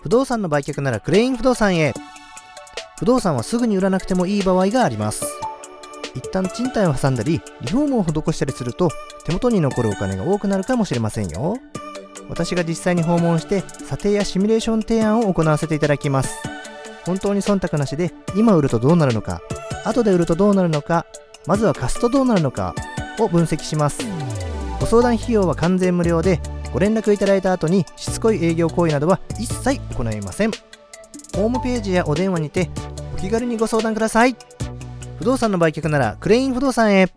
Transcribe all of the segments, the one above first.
不動産の売却ならクレイン不動産へ。不動産はすぐに売らなくてもいい場合があります。一旦賃貸を挟んだりリフォームを施したりすると手元に残るお金が多くなるかもしれませんよ。私が実際に訪問して査定やシミュレーション提案を行わせていただきます。本当に忖度なしで今売るとどうなるのか、後で売るとどうなるのか、まずは貸すとどうなるのかを分析します。ご相談費用は完全無料で、ご連絡いただいた後にしつこい営業行為などは一切行いません。ホームページやお電話にてお気軽にご相談ください。不動産の売却ならクレイン不動産へ。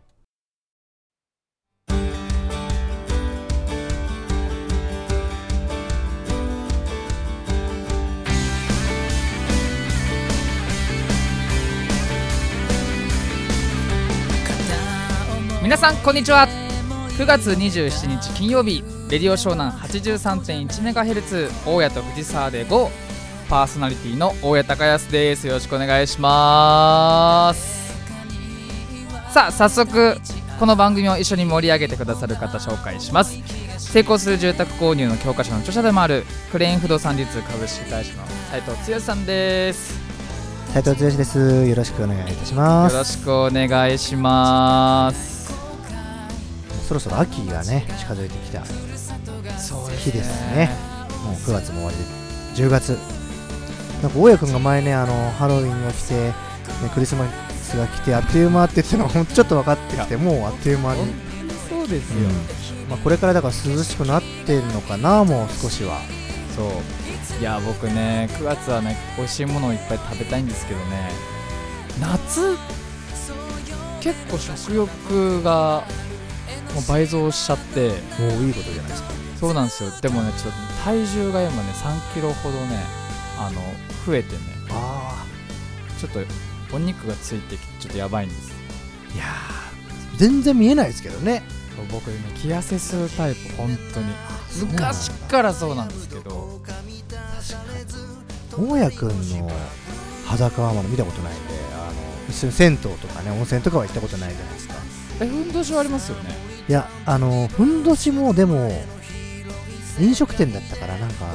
皆さんこんにちは。9月27日金曜日、レディオ湘南 83.1MHz 大谷と藤沢で GO！ パーソナリティの大谷隆康です。よろしくお願いします。さあ早速この番組を一緒に盛り上げてくださる方紹介します。成功する住宅購入の教科書の著者でもあるクレイン不動産流通株式会社の斉藤剛さんです。 斉藤剛です。よろしくお願いいたします。 よろしくお願いします。 そろそろ秋がね近づいてきた日ですね。もう9月も終わりで10月。なんか大家くんが前ねハロウィンが来て、ね、クリスマスが来てあっという間って言ってたのがちょっと分かってきて、もうあっという間に。 そうですよ、 これからだから涼しくなってるのかな、もう少しは。 そういや僕ね9月はね美味しいものをいっぱい食べたいんですけどね、夏結構食欲がもう倍増しちゃって。 もういいことじゃないですか。 そうなんですよ。でもねちょっと体重が今ね3キロほどね増えてね、ちょっとお肉がついてきてちょっとやばいんです。 いやー全然見えないですけどね。 僕ね気痩せするタイプ、本当に昔からそうなんですけど。 大家くんの裸はまだ見たことないんで、一緒に銭湯とかね温泉とかは行ったことないじゃないですか。 ふんどしはありますよね。 いやふんどしもでも飲食店だったからなんか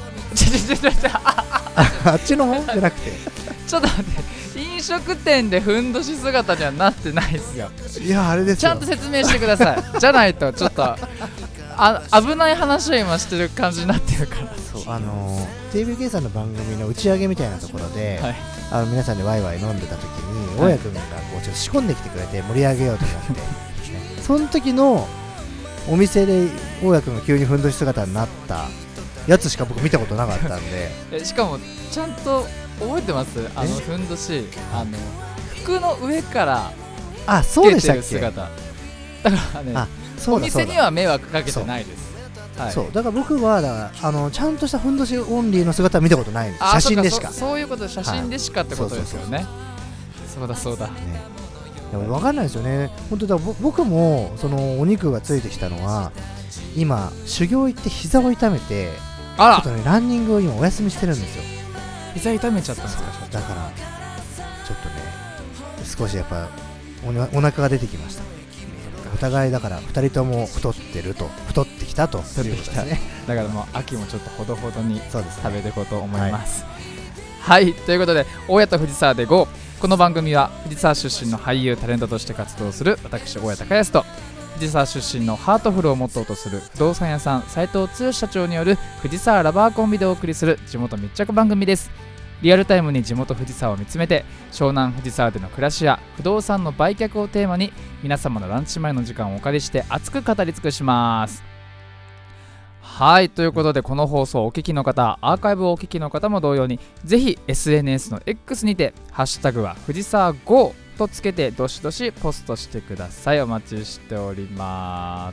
あっちの方じゃなくてちょっと待って、飲食店でふんどし姿にはなってないですよ。 いやあれですよ、 ちゃんと説明してくださいじゃないとちょっと危ない話を今してる感じになってるから。 そうTBK さんの番組の打ち上げみたいなところで、はい、皆さんでワイワイ飲んでた時に、大家くんがこうちょっと仕込んできてくれて盛り上げようと思って、ね、その時のお店で大家くんが急にふんどし姿になったやつしか僕見たことなかったんでしかもちゃんと覚えてます？ふんどし服の上からつけてる姿だからね。お店には迷惑かけてないです。はい、 そうだから僕はちゃんとしたふんどしオンリーの姿は見たことないんです。写真でしか。 そういうこと、写真でしかってことですよね。そうだ、ね、 でも分かんないですよね本当だ。僕もそのお肉がついてきたのは今修行行って膝を痛めて、ちょっとねランニングを今お休みしてるんですよ。 膝痛めちゃったんですか？ だからちょっとね少しやっぱお腹が出てきました。お互いだから2人とも太ってきたということですね。 だからもう秋もちょっとほどほどに食べていこうと思います。 はい、 ということで大谷と藤沢で GO！ この番組は藤沢出身の俳優タレントとして活動する私大谷隆康と藤沢出身のハートフルをモットーとする不動産屋さん斉藤剛社長による藤沢ラバーコンビでお送りする地元密着番組です。リアルタイムに地元藤沢を見つめて湘南藤沢での暮らしや不動産の売却をテーマに皆様のランチ前の時間をお借りして熱く語り尽くします。はい、ということでこの放送をお聞きの方、アーカイブをお聞きの方も同様にぜひ SNS の X にてハッシュタグは藤沢 GO！ とつけてどしどしポストしてください。お待ちしております。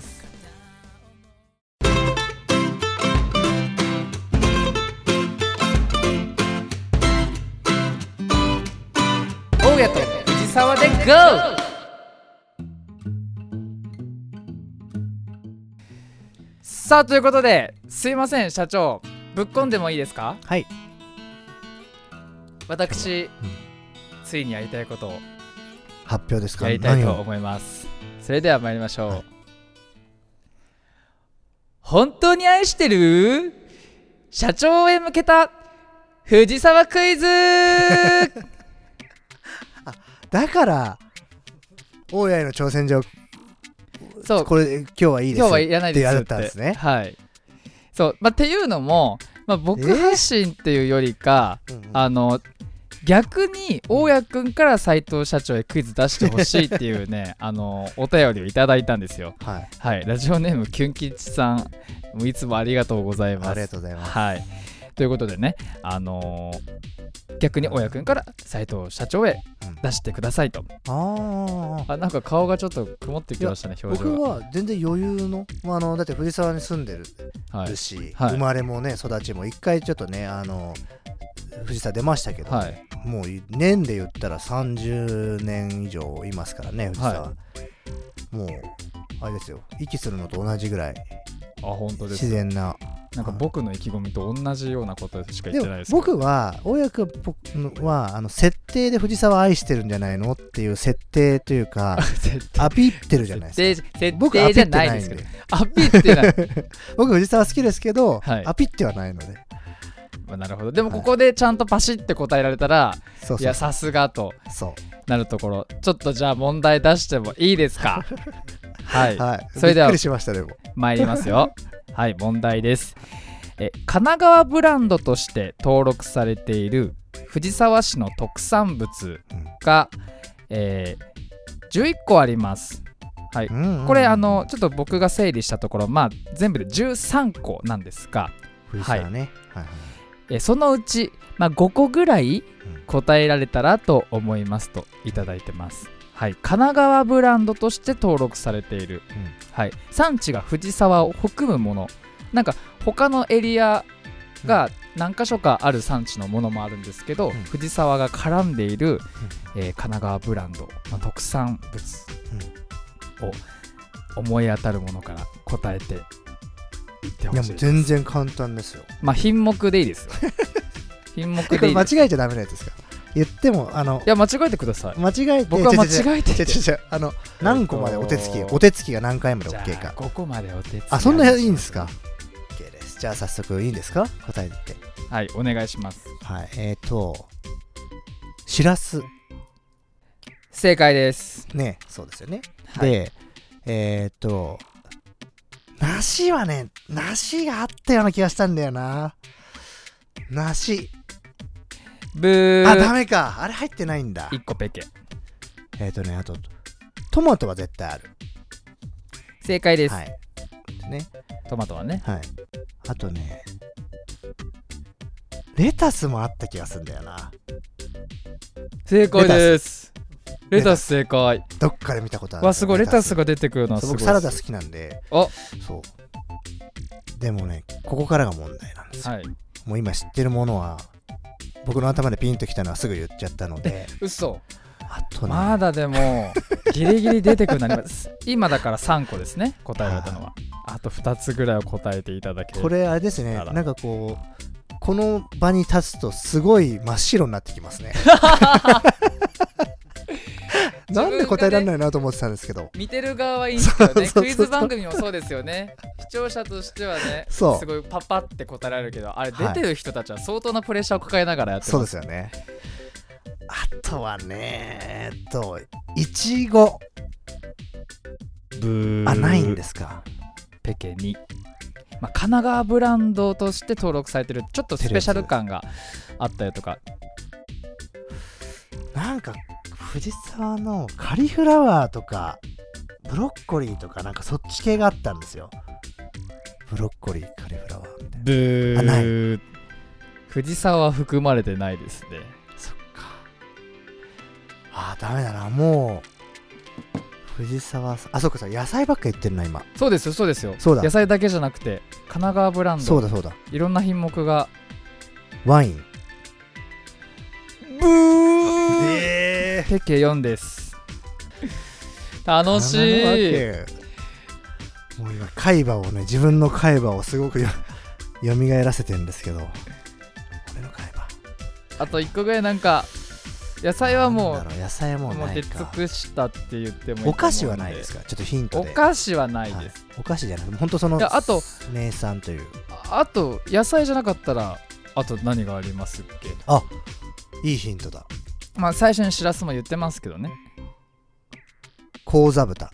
大谷と藤沢で GO！ さあということで、すいません社長、ぶっこんでもいいですか？ はい。 私、ついにやりたいことを発表ですか？ やりたいと思います。それでは参りましょう。はい、本当に愛してる？社長へ向けた藤沢クイズだから大家への挑戦状、 そうこれ今日はいいです今日はいらないですってやっったんですね。 はいそうっていうのも、僕発信っていうよりか、逆に大家くんから斉藤社長へクイズ出してほしいっていうねお便りをいただいたんですよ。はい、ラジオネームキュン吉さん、もういつもありがとうございます。 ありがとうございます。 はい、ということでね、逆に大家くんから斉藤社長へ出してくださいと。なんか顔がちょっと曇ってきましたね、表情が。 僕は全然余裕の、だって藤沢に住んでるし、生まれもね育ちも一回ちょっとね藤沢出ましたけど、もう年で言ったら30年以上いますからね藤沢、もうあれですよ、息するのと同じぐらい本当です自然な、 なんか僕の意気込みと同じようなことしか言ってないですけど。 僕は大家君は設定で藤沢愛してるんじゃないのっていう設定というかアピってるじゃないですか。 設定じゃないですけど、アピってない僕藤沢好きですけど、アピってはないので。 なるほど。でもここでちゃんとパシッて答えられたら、いやさすがとなるところ、ちょっとじゃあ問題出してもいいですかはい、それではびっくりしましたね。 参りますよはい、問題です。神奈川ブランドとして登録されている藤沢市の特産物が、11個あります。はい、これちょっと僕が整理したところ、全部で13個なんですが、 藤沢ね、 そのうち、5個ぐらい答えられたらと思いますといただいてます。はい、神奈川ブランドとして登録されている、産地が藤沢を含むもの、なんか他のエリアが何か所かある産地のものもあるんですけど、藤沢が絡んでいる、神奈川ブランドの特産物を思い当たるものから答えていってほしいです。いやもう全然簡単ですよ。 品目でいいですよ品目でいいです。 これ間違えちゃダメなやつですか？言ってもいや間違えてください。僕は間違えて何個までお手つきが何回まで OK か。 5個までお手つき。 そんないいんですか？ OK です。じゃあ早速いいんですか？答えて。 はい、お願いします。 はい、しらす。 正解ですね。そうですよね。で梨はね、梨があったような気がしたんだよな。梨。 ブー。 ダメか。あれ入ってないんだ。 1個ペケ。 あとトマトは絶対ある。 正解です。 はい。ね。 トマトはね。 はい。あとね、レタスもあった気がするんだよな。 正解です。レタス正解。 どっかで見たことある。 すごい、レタスが出てくるのはすごい。 僕サラダ好きなんで。そう。でもね、ここからが問題なんですよ。もう今知ってるものは僕の頭でピンときたのはすぐ言っちゃったので。 嘘。 あとね、 まだでもギリギリ出てくるなります今だから3個ですね、答えられたのは。あと2つぐらいを答えていただければ。 これあれですね、なんかこの場に立つとすごい真っ白になってきますねなんで答えられないなと思ってたんですけど、 見てる側はいいんですけどね。クイズ番組もそうですよね。視聴者としてはね、すごいパパって答えられるけど、あれ出てる人たちは相当なプレッシャーを抱えながらやってます。 そうですよね。あとはね、いちご。ないんですか。 ペケ2。神奈川ブランドとして登録されてる、ちょっとスペシャル感があったりとか。 なんか藤沢のカリフラワーとかブロッコリーとかなんかそっち系があったんですよ。ブロッコリー、カリフラワーみたいな。 ブー。 ない。 藤沢は含まれてないですね。 そっか。ダメだな。もう藤沢さん、そっかさ、野菜ばっか言ってるな今。 そうですよ、そうですよ。 そうだ。 野菜だけじゃなくて神奈川ブランド。 そうだそうだ。 いろんな品目が。 ワイン。 ブー。ペケ4です。楽しい。 もう今海馬をね、自分の海馬をすごく蘇らせてるんですけど、俺の海馬。 あと1個ぐらいなんか野菜はもう野菜はもうないか。 もう出尽くしたって言ってもいいと思うんで。 お菓子はないですか？ちょっとヒントで。 お菓子はないです。 お菓子じゃなくて本当そのあと名産という。 あと野菜じゃなかったらあと何がありますっけ？ いいヒントだ。 まあ最初にしらすも言ってますけどね。 高座豚。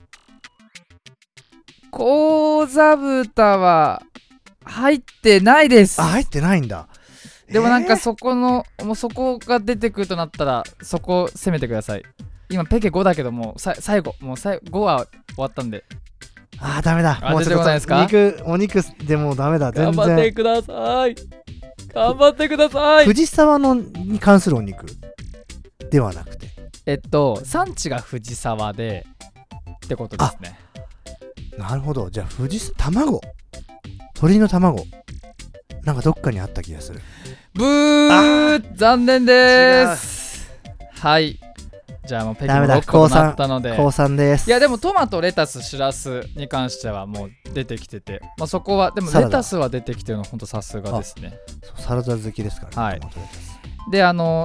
高座豚は入ってないです。 入ってないんだ。 でもなんかそこの、もうそこが出てくるとなったらそこを攻めてください。今ペケ5だけども最後5は終わったんで。 ダメだ。 もうちょっと出てこないですか？ お肉でもうダメだ。全然頑張ってください。頑張ってください。 藤沢のに関するお肉ではなくて、 産地が藤沢でってことですね。 なるほど。じゃあ卵、鶏の卵、なんかどっかにあった気がする。 ブー、残念でーす。はい、じゃあもう北京も6個となったので高3です。 いやでもトマト、レタス、しらすに関してはもう出てきてて、まあ、そこはでもレタスは出てきてるのほんとさすがですね。 サラダ好きですからね。 はい。で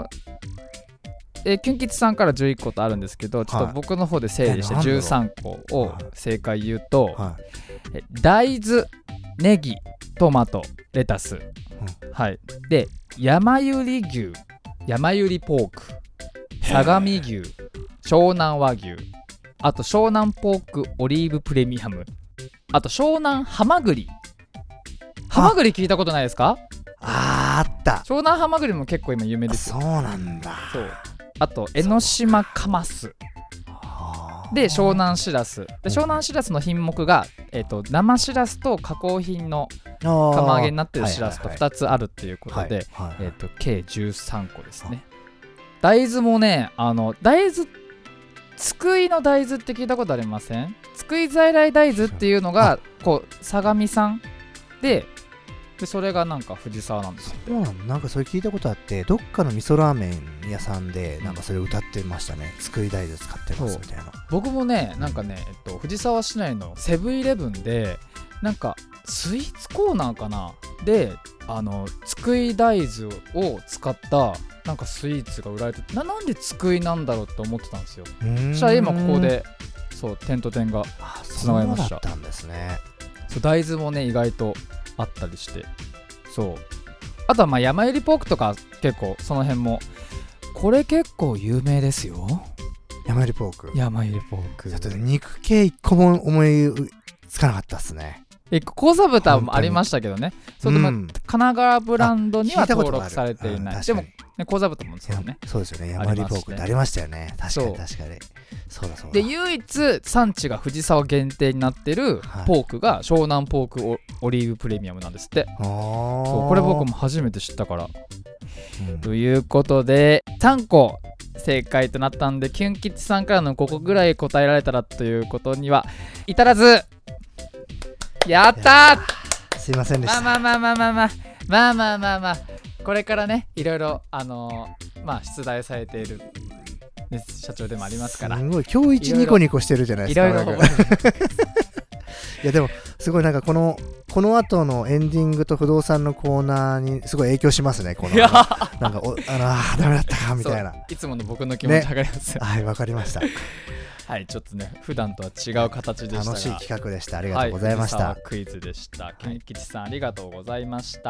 キュン吉さんから11個とあるんですけど、ちょっと僕の方で整理して13個を正解言うと、大豆、ネギ、トマト、レタス、はい。で山ゆり牛、山ゆりポーク、相模牛、湘南和牛、あと湘南ポークオリーブプレミアム、あと湘南ハマグリ。ハマグリ聞いたことないですか？ あった。 湘南ハマグリも結構今有名ですよ。 そうなんだ。 そう。あと江ノ島カマスで湘南しらすで、湘南しらすの品目が、生しらすと加工品の釜揚げになってるしらすと2つあるっていうことで、計13個ですね。大豆もね、大豆、津久井の大豆って聞いたことありません？津久井在来大豆っていうのがこう相模産でそれがなんか藤沢なんですよ。 そうなんだ。なんかそれ聞いたことあって、どっかの味噌ラーメン屋さんでなんかそれ歌ってましたね。津久井大豆使ってますみたいな。 僕もね、なんかね、藤沢市内のセブンイレブンでなんかスイーツコーナーかなで津久井大豆を使ったなんかスイーツが売られてて、なんで津久井なんだろうって思ってたんですよ。そしたら今ここでそう点と点がつながりました。 そうだったんですね。 そう、大豆もね意外とあったりして、そう。あとはまあ山ゆりポークとか結構その辺もこれ結構有名ですよ。 山ゆりポーク。 山ゆりポーク。 ちょっと肉系一個も思いつかなかったっすね。 高座豚もありましたけどね。それでも神奈川ブランドには登録されていない。でも高座豚もそうね。 そうですよね。山ゆりポークってありましたよね。確かに。そうだ。 で唯一産地が藤沢限定になってるポークが湘南ポークオリーブプレミアムなんですって。そう、これ僕も初めて知ったから。ということで3個正解となったんで、キュン吉さんからの5個ぐらい答えられたらということには至らず。やったー。 すいませんでした。 まあこれからねいろいろまあ出題されている、ね、社長でもありますから、 すごい今日一ニコニコしてるじゃないですか。 いろいろいやでもすごいなんかこの後のエンディングと不動産のコーナーにすごい影響しますね。このなんかダメだったかみたいな。 いつもの僕の気持ちわかります、 ね、はい、わかりました。 はい、ちょっとね普段とは違う形でしたが楽しい企画でした。ありがとうございました。 はい、クイズでした。キュン吉さんありがとうございました。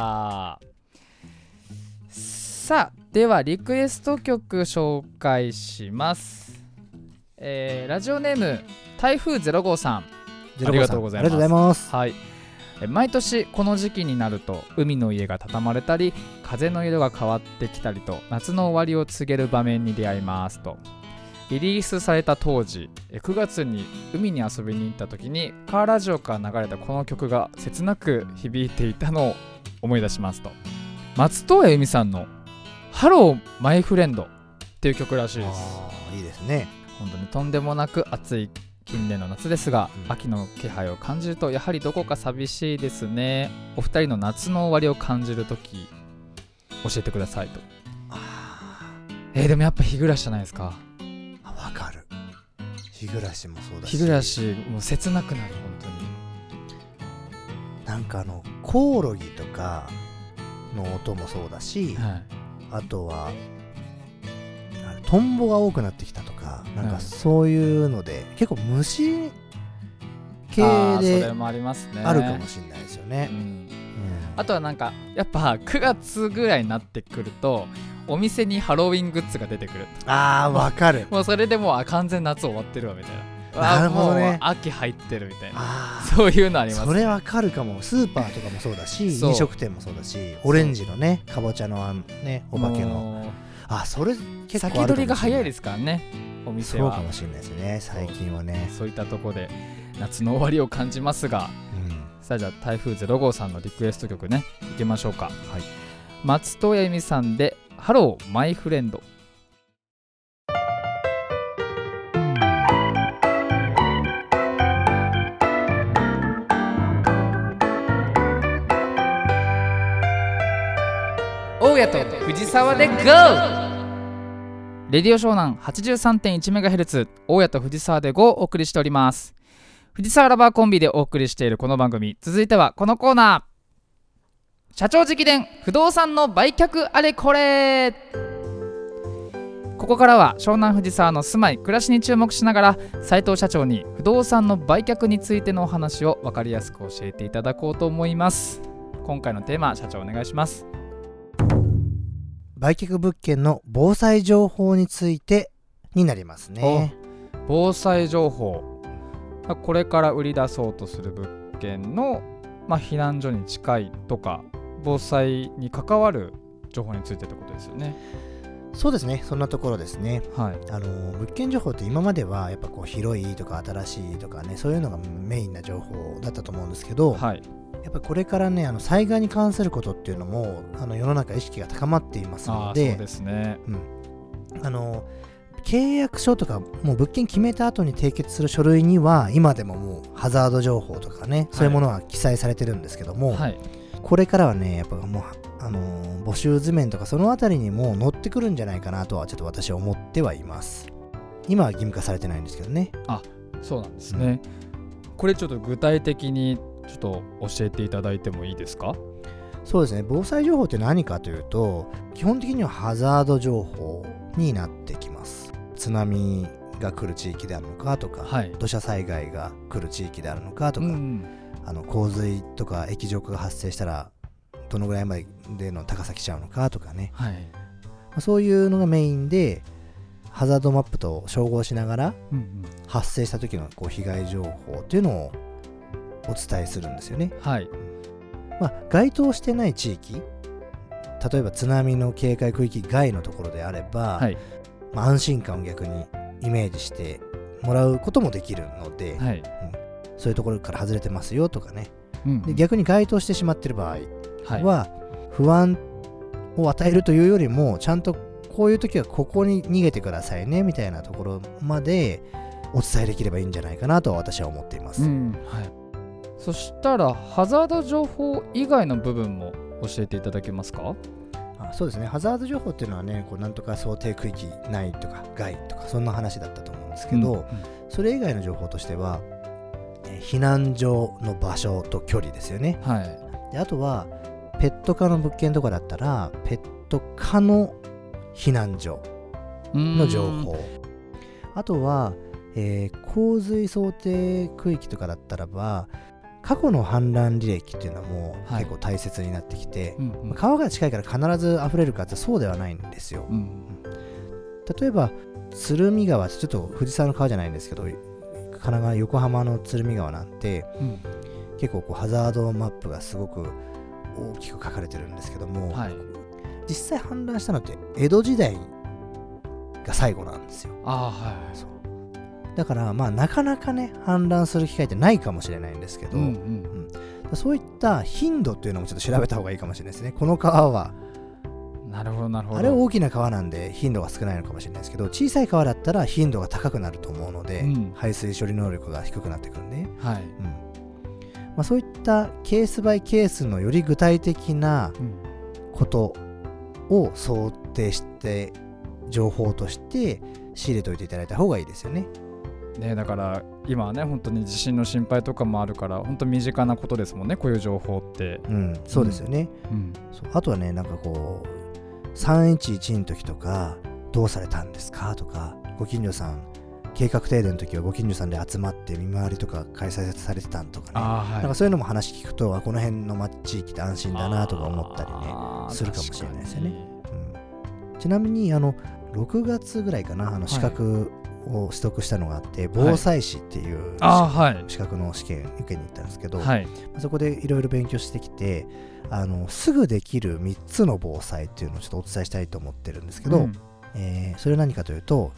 さあではリクエスト曲紹介します。ラジオネーム台風0号さん、ありがとうございます。 ありがとうございます。 はい、毎年この時期になると海の家が畳まれたり風の色が変わってきたりと夏の終わりを告げる場面に出会いますと。リリースされた当時9月に海に遊びに行った時にカーラジオから流れたこの曲が切なく響いていたのを思い出しますと。松任谷由実さんのハローマイフレンドっていう曲らしいです。 いいですね。 本当にとんでもなく暑い近年の夏ですが、秋の気配を感じるとやはりどこか寂しいですね。お二人の夏の終わりを感じるとき教えてくださいと。でもやっぱ日暮らしじゃないですか。 わかる。日暮らしもそうだし、 日暮らしもう切なくなる。本当になんかコオロギとかの音もそうだし、あとはトンボが多くなってきたとか、なんかそういうので、結構虫系でそれもありますね。 あるかもしれないですよね。 あとはなんかやっぱ9月ぐらいになってくるとお店にハロウィングッズが出てくる。 あー、わかる。 もうそれでもう完全夏終わってるわみたいな。 なるほどね。 もう秋入ってるみたいな。 あそういうのあります。 それわかるかも。スーパーとかもそうだし、 そう飲食店もそうだし、オレンジのね、かぼちゃのね、お化けの。 もうそれ結構あるかもしれない。 先取りが早いですからね、お店は。 そうかもしれないですね、最近はね。 そういったところで夏の終わりを感じますが、さあじゃあ台風0号さんのリクエスト曲ね、いきましょうか。松任谷由実さんでハローマイフレンド。大谷と藤沢で GO！ レディオ湘南 83.1MHz 大谷と藤沢で GO をお送りしております。藤沢ラバーコンビでお送りしているこの番組、続いてはこのコーナー、社長直伝不動産の売却あれこれ。ここからは湘南藤沢の住まい暮らしに注目しながら、斉藤社長に不動産の売却についてのお話を分かりやすく教えていただこうと思います。今回のテーマ、社長お願いします。 売却物件の防災情報についてになりますね。 防災情報、これから売り出そうとする物件の、避難所に近いとか防災に関わる情報についてってことですよね。 そうですね、そんなところですね。物件情報って今まではやっぱこう広いとか新しいとかね、そういうのがメインな情報だったと思うんですけど、やっぱりこれからね、災害に関することっていうのも世の中意識が高まっていますので、 そうですね、 契約書とかもう物件決めた後に締結する書類には今でももうハザード情報とかね、そういうものは記載されてるんですけども、これからはねやっぱもう募集図面とかそのあたりにも載ってくるんじゃないかなとはちょっと私は思ってはいます。今は義務化されてないんですけどね。 そうなんですね、これちょっと具体的にちょっと教えていただいてもいいですか？ そうですね、防災情報って何かというと、基本的にはハザード情報になってきます。津波が来る地域であるのかとか、土砂災害が来る地域であるのかとか、洪水とか液状化が発生したらどのぐらいまでの高さ来ちゃうのかとかね、そういうのがメインでハザードマップと照合しながら、発生した時のこう被害情報っていうのをお伝えするんですよね。該当してない地域、例えば津波の警戒区域外のところであれば、安心感を逆にイメージしてもらうこともできるので、そういうところから外れてますよとかね、で逆に該当してしまっている場合は、不安を与えるというよりもちゃんとこういう時はここに逃げてくださいねみたいなところまでお伝えできればいいんじゃないかなと私は思っています。 そしたらハザード情報以外の部分も教えていただけますか？ そうですね、ハザード情報っていうのはね、こうなんとか想定区域内とか外とかそんな話だったと思うんですけど、それ以外の情報としては、避難所の場所と距離ですよね。であとはペット可の物件とかだったらペット可の避難所の情報、あとは、洪水想定区域とかだったらば過去の氾濫履歴っていうのはもう結構大切になってきて、川が近いから必ず溢れるかってそうではないんですよ。例えば鶴見川ってちょっと藤沢の川じゃないんですけど、神奈川横浜の鶴見川なんて、結構こうハザードマップがすごく大きく書かれてるんですけども、実際氾濫したのって江戸時代が最後なんですよ。そうだからなかなかね氾濫する機会ってないかもしれないんですけど、そういった頻度っていうのもちょっと調べた方がいいかもしれないですね。この川はなるほどあれ大きな川なんで頻度が少ないのかもしれないですけど、小さい川だったら頻度が高くなると思うので、排水処理能力が低くなってくるんで、そういったケースバイケースのより具体的なことを想定して情報として仕入れておいていただいた方がいいですよね。 だから今はね本当に地震の心配とかもあるから本当身近なことですもんね、こういう情報って。そうですよね。あとはね、なんかこう311の時とかどうされたんですかとか、ご近所さん計画停電の時はご近所さんで集まって見回りとか開催されてたんとかね、なんかそういうのも話聞くとこの辺の地域って安心だなとか思ったりねするかもしれないですよね。ちなみに6月ぐらいかな資格を取得したのがあって防災士っていう資格の試験受けに行ったんですけど、そこでいろいろ勉強してきてすぐできる3つの防災っていうのをちょっとお伝えしたいと思ってるんですけど、それは何かというと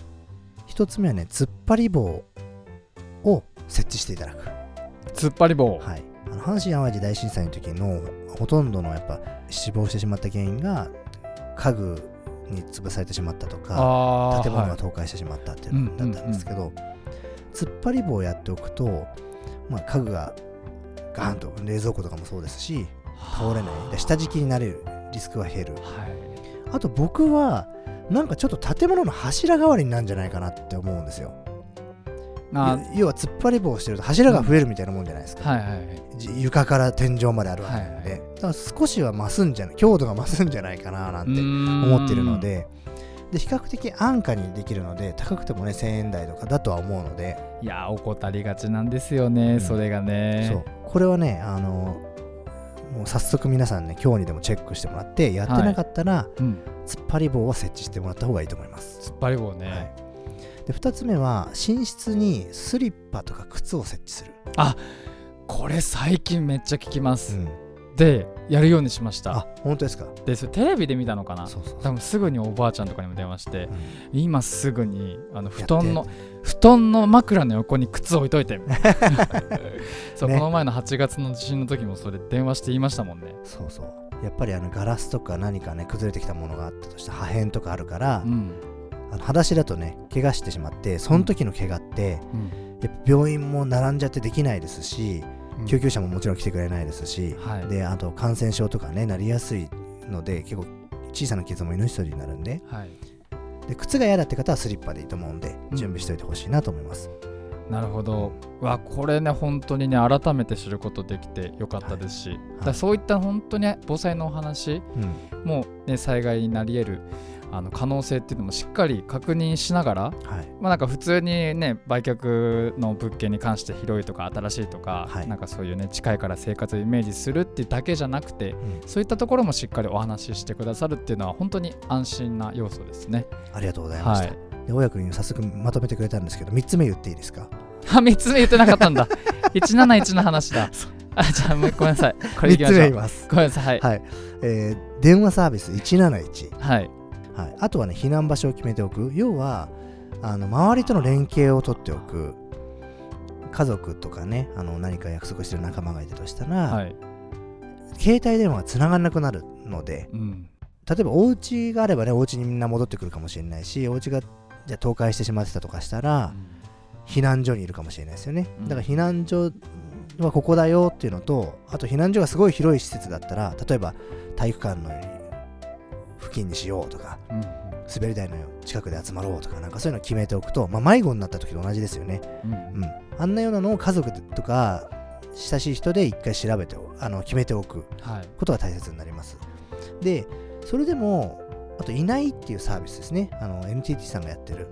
1つ目はね突っ張り棒を設置していただく。 突っ張り棒、 はい、阪神淡路大震災の時のほとんどのやっぱ死亡してしまった原因が家具に潰されてしまったとか建物が倒壊してしまったっていうのだったんですけど、突っ張り棒をやっておくと、家具がガーンと冷蔵庫とかもそうですし倒れないで下敷きになれるリスクは減る、あと僕はなんかちょっと建物の柱代わりになるんじゃないかなって思うんですよ。要は突っ張り棒をしてると柱が増えるみたいなもんじゃないですか、床から天井まであるわけなので、だから少しは増すんじゃない強度が増すんじゃないかななんて思ってるので、比較的安価にできるので高くてもね1000円台とかだとは思うので、 いや怠りがちなんですよね、それがね。 そうこれはねもう早速皆さんね今日にでもチェックしてもらってやってなかったら、突っ張り棒は設置してもらった方がいいと思います。 突っ張り棒ね、 で2つ目は寝室にスリッパとか靴を設置する。 これ最近めっちゃ聞きます、でやるようにしました。 本当ですか。 でそれテレビで見たのかな。多分すぐにおばあちゃんとかにも電話して、今すぐに布団の枕の横に靴置いといてそう、この前の8月の地震の時もそれ電話して言いましたもんね。 やっぱりガラスとか何かね崩れてきたものがあったとして破片とかあるから、裸足だとね怪我してしまってその時の怪我って、やっぱ病院も並んじゃってできないですし、救急車ももちろん来てくれないですし、であと感染症とかねなりやすいので結構小さな傷も命取りになるんで、で靴が嫌だって方はスリッパでいいと思うんで、準備しておいてほしいなと思います。 なるほど。これね本当にね改めて知ることできてよかったですし、だそういった本当に防災のお話、もうね災害になり得る可能性っていうのもしっかり確認しながら、なんか普通にね売却の物件に関して広いとか新しいとか、なんかそういうね近いから生活をイメージするっていうだけじゃなくて、そういったところもしっかりお話ししてくださるっていうのは本当に安心な要素ですね。 ありがとうございました。で大家君早速まとめてくれたんですけど3つ目言っていいですか。 3つ目言ってなかったんだ171の話だじゃあごめんなさい、これいきましょう。3つ目言います。ごめんなさい。 電話サービス171、あとはね避難場所を決めておく。要は周りとの連携を取っておく。家族とかね何か約束してる仲間がいたとしたら、携帯電話がつながらなくなるので、例えばお家があればねお家にみんな戻ってくるかもしれないし、お家がじゃあ倒壊してしまってたとかしたら、避難所にいるかもしれないですよね。だから避難所はここだよっていうのと、あと避難所がすごい広い施設だったら例えば体育館の付近にしようとか、滑り台の近くで集まろうとか、なんかそういうのを決めておくと、迷子になった時と同じですよね。あんなようなのを家族とか親しい人で一回調べて決めておくことが大切になります。でそれでもあといないっていうサービスですね。NTT さんがやってる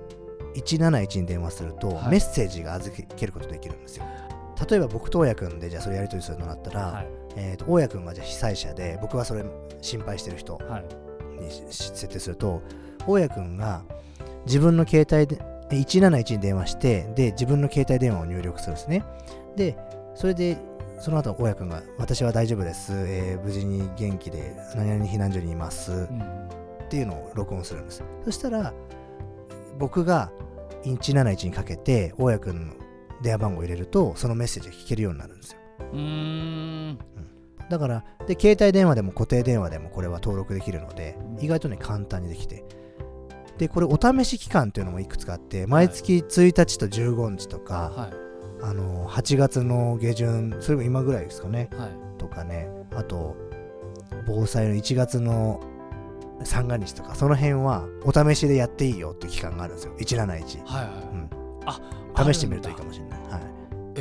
171に電話すると、メッセージが預けることできるんですよ。例えば僕と大家君でじゃあそれやり取りするのだったら、大家君がじゃあ被災者で僕はそれ心配してる人に設定すると、大家君が自分の携帯で171に電話して、で自分の携帯電話を入力するんですね。でそれでその後大家君が私は大丈夫です、無事に元気で何々避難所にいます、っていうのを録音するんです。そしたら僕が171にかけて大家君の電話番号を入れるとそのメッセージが聞けるようになるんですよ。だからで携帯電話でも固定電話でもこれは登録できるので、意外とね簡単にできて、でこれお試し期間っていうのもいくつかあって、毎月1日と15日とか、8月の下旬、それも今ぐらいですかね、とかね、あと防災の1月の三が日とか、その辺はお試しでやっていいよっていう期間があるんですよ。171、試してみるといいかもしれない。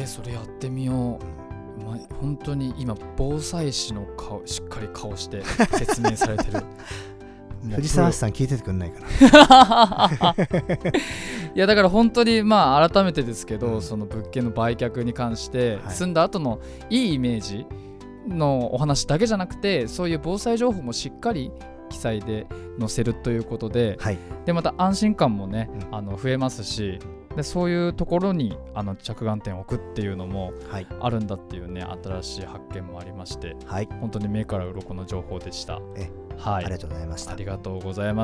それやってみよう。本当に今防災士の顔しっかり顔して説明されてる藤沢さん聞いててくんないかないやだから本当にまあ改めてですけど、 うんその物件の売却に関して、 はい住んだ後のいいイメージのお話だけじゃなくて、そういう防災情報もしっかり記載で載せるということで、 はい、 でまた安心感もね、 う増えますし、でそういうところに着眼点を置くっていうのもはい、 あるんだっていうね、新しい発見もありまして、 はい、 本当に目から鱗の情報でした。はい、 ありがとうございました。 ありがとうございます。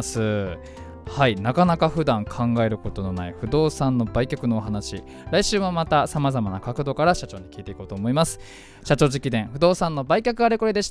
はい、なかなか普段考えることのない不動産の売却のお話、来週もまた様々な角度から社長に聞いていこうと思います。社長直伝不動産の売却あれこれでした。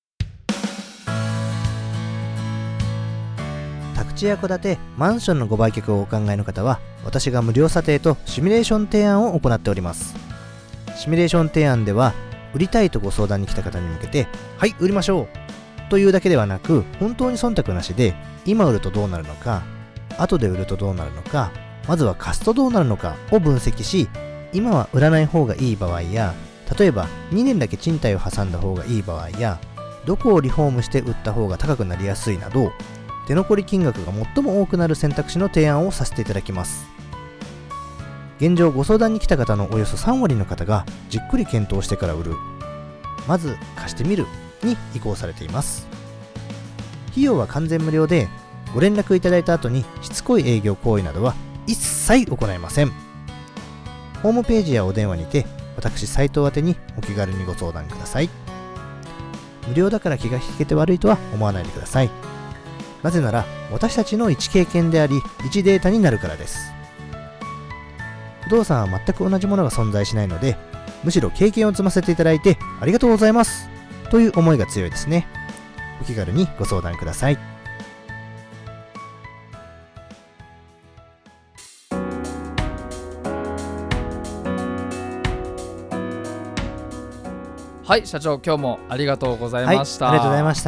宅地や戸建て、マンションのご売却をお考えの方は、私が無料査定とシミュレーション提案を行っております。シミュレーション提案では、売りたいとご相談に来た方に向けて、はい、売りましょうというだけではなく、本当に忖度なしで、今売るとどうなるのか、後で売るとどうなるのか、まずは貸すとどうなるのかを分析し、今は売らない方がいい場合や、例えば2年だけ賃貸を挟んだ方がいい場合や、どこをリフォームして売った方が高くなりやすいなど、手残り金額が最も多くなる選択肢の提案をさせていただきます。現状ご相談に来た方のおよそ3割の方がじっくり検討してから売る、まず貸してみるに移行されています。費用は完全無料で、ご連絡いただいた後にしつこい営業行為などは一切行いません。ホームページやお電話にて私斉藤宛てにお気軽にご相談ください。無料だから気が引けて悪いとは思わないでください。なぜなら私たちの一経験であり一データになるからです。不動産は全く同じものが存在しないので、むしろ経験を積ませていただいてありがとうございますという思いが強いですね。お気軽にご相談ください。 はい、社長今日もありがとうございました。 はい、ありがとうございました。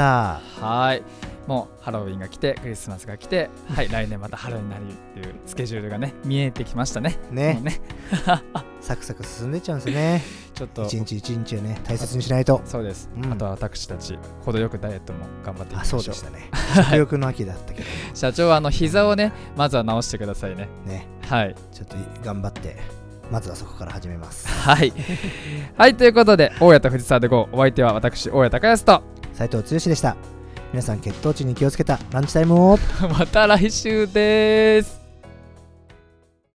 はい、もうハロウィンが来てクリスマスが来て、はい、来年また春になるっていうスケジュールがね見えてきましたね。 ね、 もうねサクサク進んでっちゃうんですね。 ちょっと一日一日をね大切にしないと。 そうです、 うん、 あとは私たち程よくダイエットも頑張っていきましょう。 そうでしたね。食欲の秋だったけど社長は膝をねまずは直してくださいね。 ね、 はい、 ちょっと頑張ってまずはそこから始めます。 はいはい、ということで大家と藤沢で GO、 お相手は私大家隆康と斉藤剛でした。皆さん血糖値に気をつけたランチタイムをまた来週です。